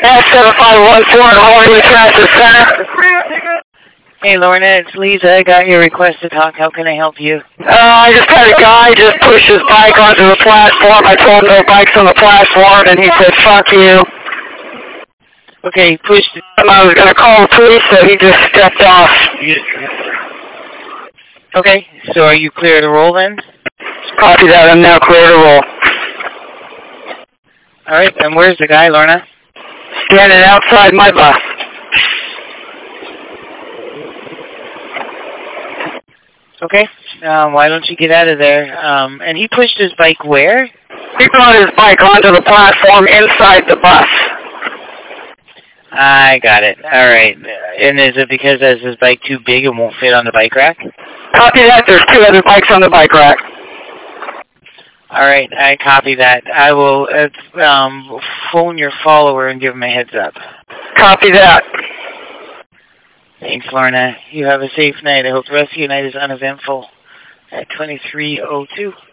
S7514 at Hollywood Transit Center. Hey, Lorna, it's Lisa. I got your request to talk. How can I help you? I just had a guy just push his bike onto the platform. I told him no bikes on the platform, and he said, fuck you. Okay, he pushed it. And I was going to call the police, so he just stepped off. Okay, so are you clear to roll then? Copy that. I'm now clear to roll. All right, and where's the guy, Lorna? Standing outside my bus. Okay, why don't you get out of there? And he pushed his bike where? He brought his bike onto the platform inside the bus. I got it. All right. And is it because is his bike too big and won't fit on the bike rack? Copy that. There's 2 other bikes on the bike rack. All right, I copy that. I will phone your follower and give him a heads up. Copy that. Thanks, Lorna. You have a safe night. I hope the rest of your night is uneventful at 23:02.